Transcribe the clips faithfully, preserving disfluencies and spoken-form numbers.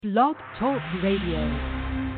Blog Talk Radio.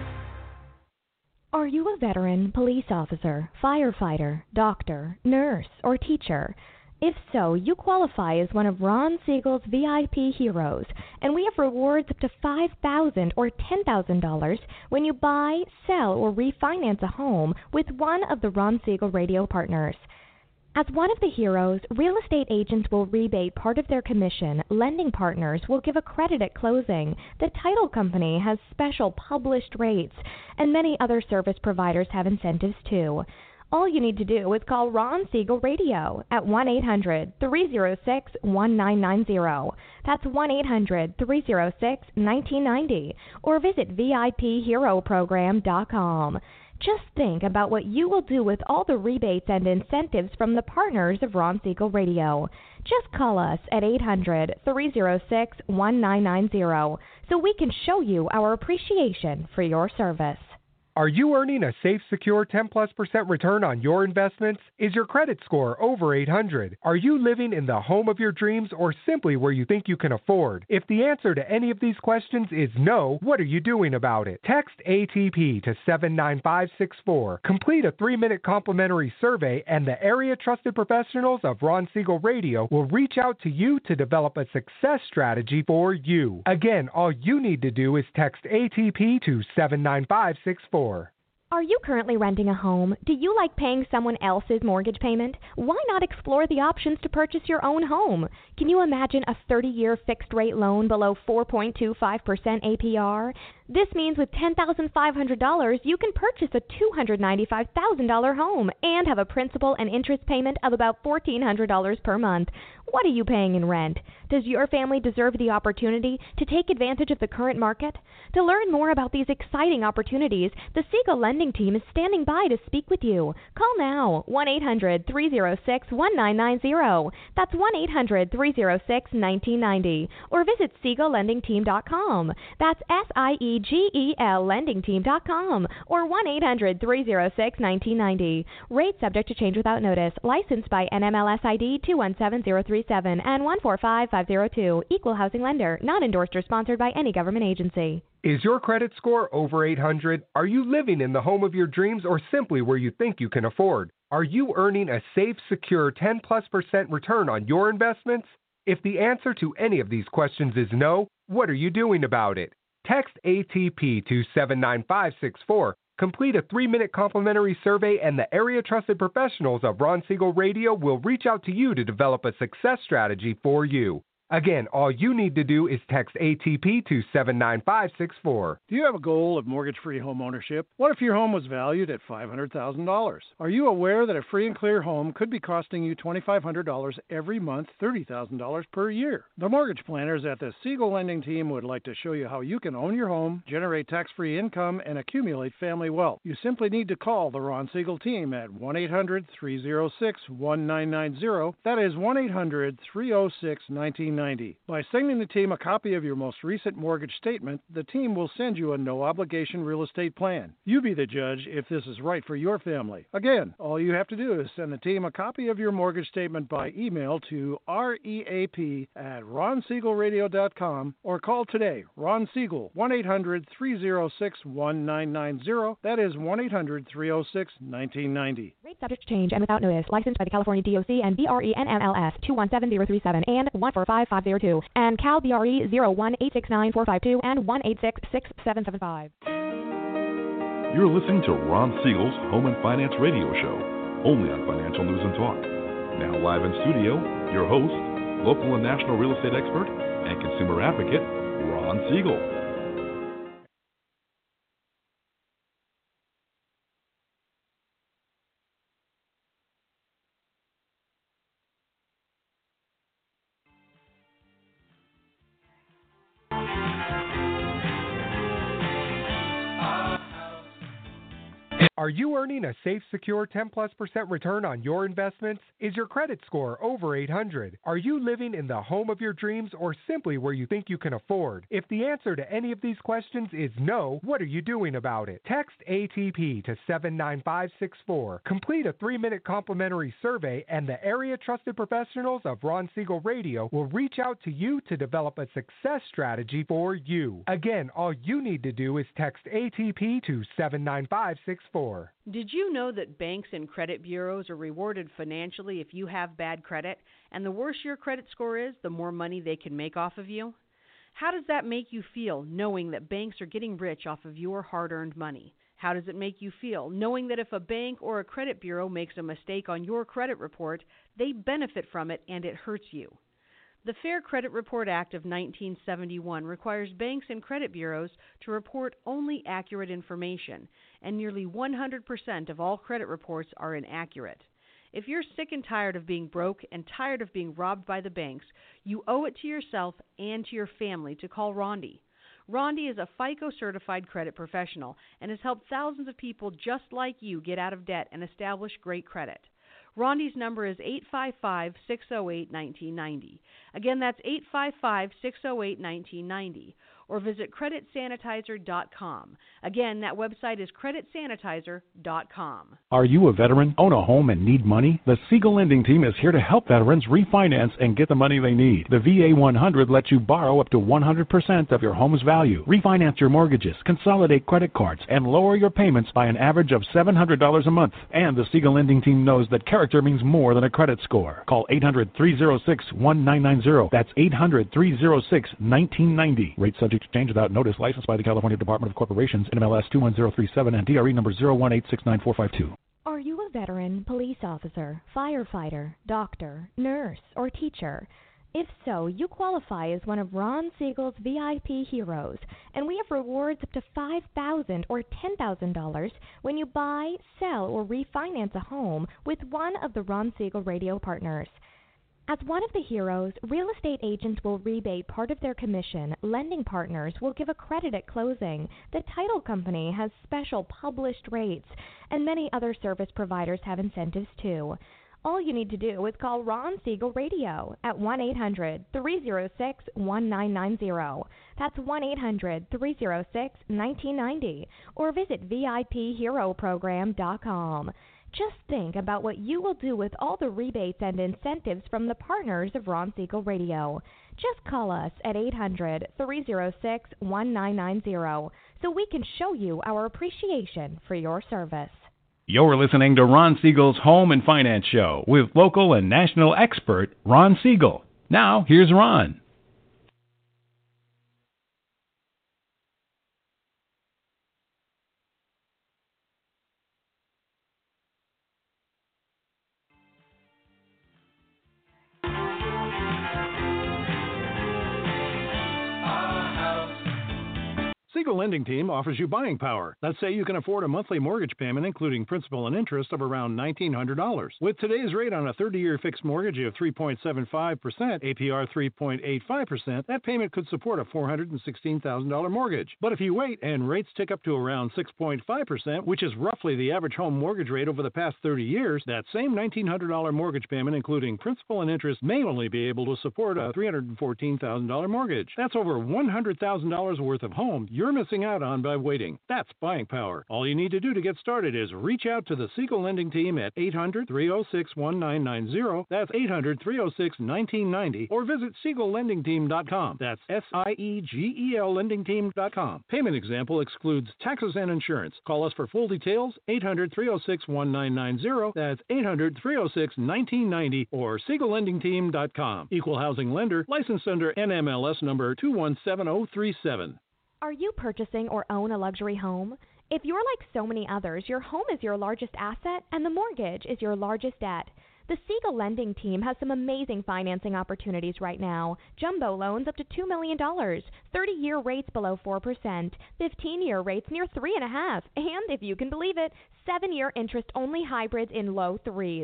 Are you a veteran, police officer, firefighter, doctor, nurse, or teacher? If so, you qualify as one of Ron Siegel's V I P heroes, and we have rewards up to five thousand dollars or ten thousand dollars when you buy, sell, or refinance a home with one of the Ron Siegel radio partners. As one of the heroes, real estate agents will rebate part of their commission, lending partners will give a credit at closing, the title company has special published rates, and many other service providers have incentives too. All you need to do is call Ron Siegel Radio at one eight hundred, three oh six, one nine nine oh. That's one eight hundred, three oh six, one nine nine oh. Or visit V I P hero program dot com. Just think about what you will do with all the rebates and incentives from the partners of Ron Siegel Radio. Just call us at eight hundred, three oh six, one nine nine oh so we can show you our appreciation for your service. Are you earning a safe, secure ten plus percent return on your investments? Is your credit score over eight hundred? Are you living in the home of your dreams or simply where you think you can afford? If the answer to any of these questions is no, what are you doing about it? Text A T P to seven nine five six four. Complete a three-minute complimentary survey and the area trusted professionals of Ron Siegel Radio will reach out to you to develop a success strategy for you. Again, all you need to do is text A T P to seven nine five six four. Are you currently renting a home? Do you like paying someone else's mortgage payment? Why not explore the options to purchase your own home? Can you imagine a thirty-year fixed-rate loan below four point two five percent A P R? This means with ten thousand five hundred dollars, you can purchase a two hundred ninety-five thousand dollars home and have a principal and interest payment of about fourteen hundred dollars per month. What are you paying in rent? Does your family deserve the opportunity to take advantage of the current market? To learn more about these exciting opportunities, the Siegel Lending Team is standing by to speak with you. Call now, one eight hundred, three oh six, one nine nine oh. That's one eight hundred, three oh six, one nine nine oh. Or visit Siegel Lending Team dot com. That's S I E G E L Lending Team dot com. Or one eight hundred, three oh six, one nine nine oh. Rates subject to change without notice. Licensed by N M L S I D two one seven zero three seven and one four five five zero two. Equal housing lender. Not endorsed or sponsored by any government agency. Is your credit score over eight hundred? Are you living in the home of your dreams or simply where you think you can afford? Are you earning a safe, secure ten plus percent return on your investments? If the answer to any of these questions is no, what are you doing about it? Text A T P to seven nine five six four. Complete a three-minute complimentary survey and the area trusted professionals of Ron Siegel Radio will reach out to you to develop a success strategy for you. Again, all you need to do is text A T P to seven nine five six four. Do you have a goal of mortgage-free home ownership? What if your home was valued at five hundred thousand dollars? Are you aware that a free and clear home could be costing you twenty-five hundred dollars every month, thirty thousand dollars per year? The mortgage planners at the Siegel Lending Team would like to show you how you can own your home, generate tax-free income, and accumulate family wealth. You simply need to call the Ron Siegel Team at one eight hundred, three oh six, one nine nine oh. That is one eight hundred, three oh six, one nine nine oh. By sending the team a copy of your most recent mortgage statement, the team will send you a no-obligation real estate plan. You be the judge if this is right for your family. Again, all you have to do is send the team a copy of your mortgage statement by email to reap at ron siegel radio dot com or call today, Ron Siegel, one eight hundred, three oh six, one nine nine oh. That is one eight hundred, three oh six, one nine nine oh. Rate subject to change and without notice. Licensed by the California D O C and B R E N M L S two one seven zero three seven and one four five five zero two and Cal B R E zero one eight six nine four five two and one eight six six seven seven five. You're listening to Ron Siegel's Home and Finance Radio Show, only on Financial News and Talk. Now live in studio, your host, local and national real estate expert and consumer advocate, Ron Siegel. Are you earning a safe, secure ten plus percent return on your investments? Is your credit score over eight hundred? Are you living in the home of your dreams or simply where you think you can afford? If the answer to any of these questions is no, what are you doing about it? Text A T P to seven nine five six four. Complete a three-minute complimentary survey and the area trusted professionals of Ron Siegel Radio will reach out to you to develop a success strategy for you. Again, all you need to do is text A T P to seven nine five six four. Did you know that banks and credit bureaus are rewarded financially if you have bad credit? And the worse your credit score is, the more money they can make off of you? How does that make you feel, knowing that banks are getting rich off of your hard-earned money? How does it make you feel, knowing that if a bank or a credit bureau makes a mistake on your credit report, they benefit from it and it hurts you? The Fair Credit Report Act of nineteen seventy-one requires banks and credit bureaus to report only accurate information, and nearly one hundred percent of all credit reports are inaccurate. If you're sick and tired of being broke and tired of being robbed by the banks, you owe it to yourself and to your family to call Rondi. Rondi is a FICO-certified credit professional and has helped thousands of people just like you get out of debt and establish great credit. Rondi's number is eight five five, six oh eight, one nine nine oh. Again, that's eight five five, six oh eight, one nine nine oh. Or visit credit sanitizer dot com. Again, that website is credit sanitizer dot com. Are you a veteran, own a home, and need money? The Siegel Lending Team is here to help veterans refinance and get the money they need. The V A one hundred lets you borrow up to one hundred percent of your home's value, refinance your mortgages, consolidate credit cards, and lower your payments by an average of seven hundred dollars a month. And the Siegel Lending Team knows that character means more than a credit score. Call eight hundred, three oh six, one nine nine oh. That's eight hundred, three oh six, one nine nine oh. Rate subject to change without notice. Licensed by the California Department of Corporations, N M L S two one zero three seven and D R E number zero one eight six nine four five two. Are you a veteran, police officer, firefighter, doctor, nurse, or teacher? If so, you qualify as one of Ron Siegel's V I P heroes, and we have rewards up to five thousand dollars or ten thousand dollars when you buy, sell, or refinance a home with one of the Ron Siegel Radio partners. As one of the heroes, real estate agents will rebate part of their commission, lending partners will give a credit at closing, the title company has special published rates, and many other service providers have incentives too. All you need to do is call Ron Siegel Radio at one eight hundred, three oh six, one nine nine oh. That's one eight hundred, three oh six, one nine nine oh, or visit V I P hero program dot com. Just think about what you will do with all the rebates and incentives from the partners of Ron Siegel Radio. Just call us at eight hundred, three oh six, one nine nine oh so we can show you our appreciation for your service. You're listening to Ron Siegel's Home and Finance Show with local and national expert Ron Siegel. Now, here's Ron. Siegel Lending Team offers you buying power. Let's say you can afford a monthly mortgage payment, including principal and interest, of around nineteen hundred dollars. With today's rate on a thirty-year fixed mortgage of three point seven five percent, A P R three point eight five percent, that payment could support a four hundred sixteen thousand dollars mortgage. But if you wait and rates tick up to around six point five percent, which is roughly the average home mortgage rate over the past thirty years, that same nineteen hundred dollars mortgage payment, including principal and interest, may only be able to support a three hundred fourteen thousand dollars mortgage. That's over one hundred thousand dollars worth of home you're missing out on by waiting. That's buying power. All you need to do to get started is reach out to the Siegel Lending Team at eight hundred, three oh six, one nine nine oh. That's eight hundred, three oh six, one nine nine oh. Or visit siegel lending team dot com. That's S I E G E L lending team dot com. Payment example excludes taxes and insurance. Call us for full details, eight hundred, three oh six, one nine nine oh. That's eight hundred, three oh six, one nine nine oh or siegel lending team dot com. Equal housing lender, licensed under N M L S number two one seven oh three seven. Are you purchasing or own a luxury home? If you're like so many others, your home is your largest asset and the mortgage is your largest debt. The Siegel Lending Team has some amazing financing opportunities right now. Jumbo loans up to two million dollars, thirty-year rates below four percent, fifteen-year rates near three point five percent, and if you can believe it, seven-year interest-only hybrids in low threes.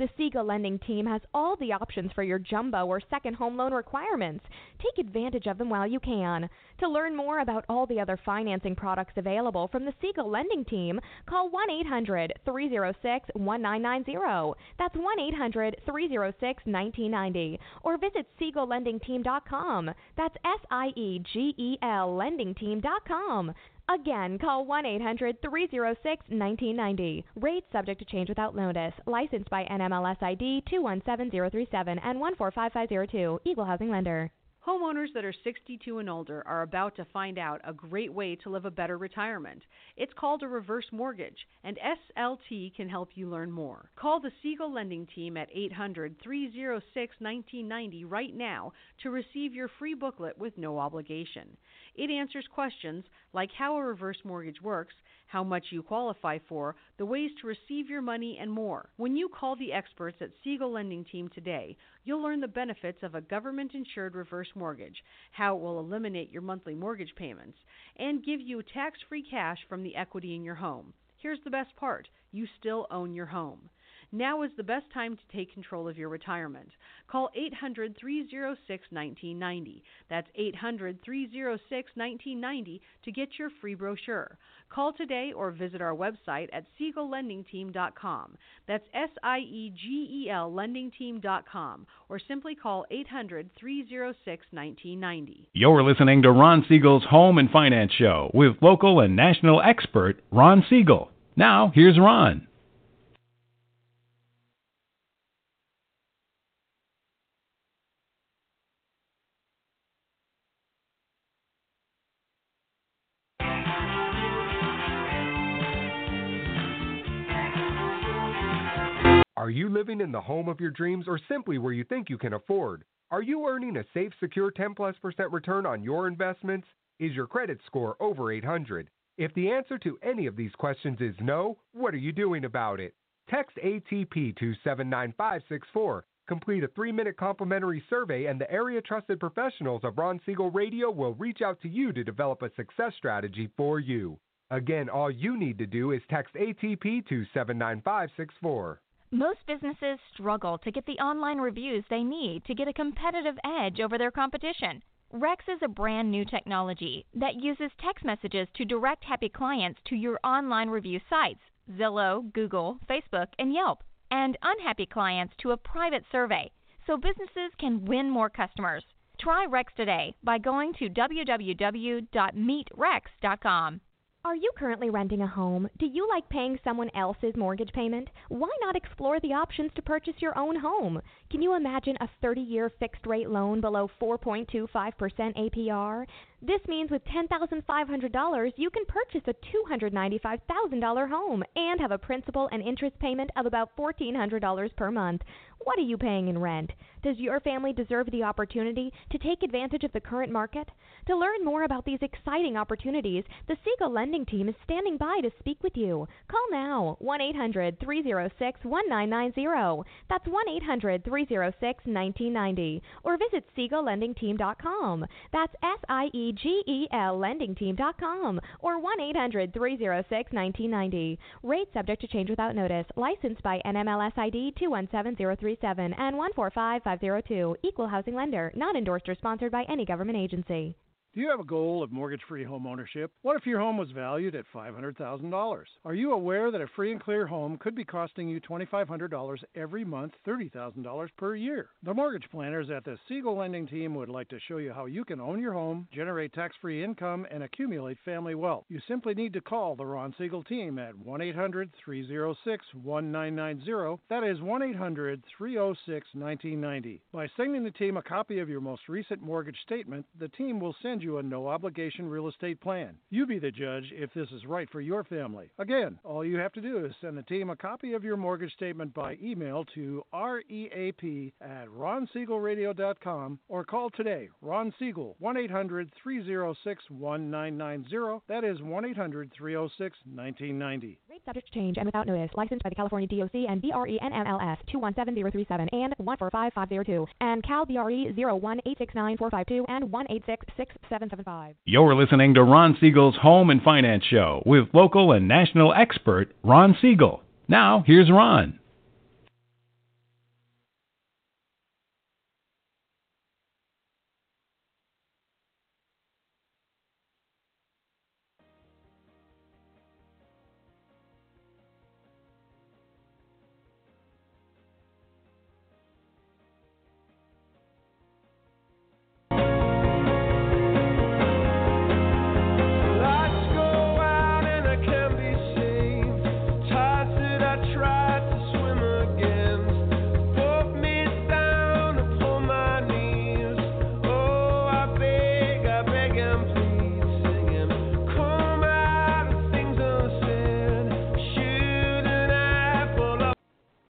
The Siegel Lending Team has all the options for your jumbo or second home loan requirements. Take advantage of them while you can. To learn more about all the other financing products available from the Siegel Lending Team, call one eight hundred, three oh six, one nine nine zero. That's one eight hundred, three oh six, one nine nine zero. Or visit siegel lending team dot com. That's S I E G E L lending team dot com. Again, call one eight hundred, three oh six, one nine nine zero. Rates subject to change without notice. Licensed by N M L S I D two one seven zero three seven and one four five five zero two. Equal housing lender. Homeowners that are sixty-two and older are about to find out a great way to live a better retirement. It's called a reverse mortgage, and S L T can help you learn more. Call the Siegel Lending Team at eight hundred, three oh six, one nine nine zero right now to receive your free booklet with no obligation. It answers questions like how a reverse mortgage works, how much you qualify for, the ways to receive your money, and more. When you call the experts at Siegel Lending Team today, you'll learn the benefits of a government-insured reverse mortgage, how it will eliminate your monthly mortgage payments, and give you tax-free cash from the equity in your home. Here's the best part. You still own your home. Now is the best time to take control of your retirement. Call eight hundred, three oh six, one nine nine zero. That's eight hundred, three oh six, one nine nine zero to get your free brochure. Call today or visit our website at siegel lending team dot com. That's S I E G E L lending team dot com. Or simply call eight hundred, three oh six, one nine nine zero. You're listening to Ron Siegel's Home and Finance Show with local and national expert Ron Siegel. Now, here's Ron. Are you living in the home of your dreams or simply where you think you can afford? Are you earning a safe, secure ten plus percent return on your investments? Is your credit score over eight hundred? If the answer to any of these questions is no, what are you doing about it? Text A T P to seven nine five six four. Complete a three-minute complimentary survey and the area-trusted professionals of Ron Siegel Radio will reach out to you to develop a success strategy for you. Again, all you need to do is text A T P to seven nine five six four. Most businesses struggle to get the online reviews they need to get a competitive edge over their competition. Rex is a brand new technology that uses text messages to direct happy clients to your online review sites, Zillow, Google, Facebook, and Yelp, and unhappy clients to a private survey, so businesses can win more customers. Try Rex today by going to w w w dot meet rex dot com. Are you currently renting a home? Do you like paying someone else's mortgage payment? Why not explore the options to purchase your own home? Can you imagine a thirty-year fixed-rate loan below four point two five percent A P R? This means with ten thousand five hundred dollars, you can purchase a two hundred ninety-five thousand dollars home and have a principal and interest payment of about fourteen hundred dollars per month. What are you paying in rent? Does your family deserve the opportunity to take advantage of the current market? To learn more about these exciting opportunities, the Siegel Lending Team is standing by to speak with you. Call now, one eight hundred, three oh six, one nine nine zero. That's one eight hundred, three oh six, one nine nine zero. Or visit siegel lending team dot com. That's S I E G E L lending team dot com. Or one eight hundred, three oh six, one nine nine zero. Rates subject to change without notice. Licensed by N M L S I D two one seven zero three seven and one four five five zero two. Equal housing lender. Not endorsed or sponsored by any government agency. Do you have a goal of mortgage-free home ownership? What if your home was valued at five hundred thousand dollars? Are you aware that a free and clear home could be costing you two thousand five hundred dollars every month, thirty thousand dollars per year? The mortgage planners at the Siegel Lending Team would like to show you how you can own your home, generate tax-free income, and accumulate family wealth. You simply need to call the Ron Siegel Team at one eight hundred, three oh six, one nine nine zero. That is one eight hundred, three oh six, one nine nine zero. By sending the team a copy of your most recent mortgage statement, the team will send you a no-obligation real estate plan. You be the judge if this is right for your family. Again, all you have to do is send the team a copy of your mortgage statement by email to reap at ron siegel radio dot com or call today, Ron Siegel, one eight hundred, three oh six, one nine nine zero. That is one eight hundred, three oh six, one nine nine zero. Rate subject to change and without notice. Licensed by the California D O C and B R E N M L S two one seven zero three seven and one four five five zero two and Cal B R E zero one eight six nine four five two and one eight six six seven seven five. You're listening to Ron Siegel's Home and Finance Show with local and national expert Ron Siegel. Now, here's Ron.